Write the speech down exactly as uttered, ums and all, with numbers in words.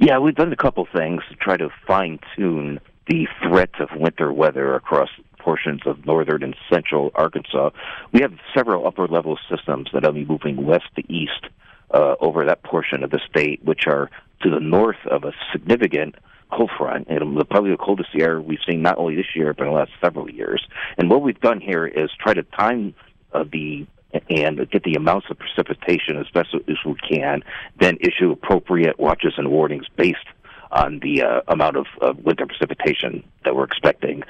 Yeah, we've done a couple things to try to fine-tune the threat of winter weather across portions of northern and central Arkansas. We have several upper-level systems that will be moving west to east uh, over that portion of the state, which are to the north of a significant cold front, and probably the coldest air we've seen not only this year, but in the last several years. And what we've done here is try to time uh, the and get the amounts of precipitation as best as we can, then issue appropriate watches and warnings based on the uh, amount of uh, winter precipitation that we're expecting.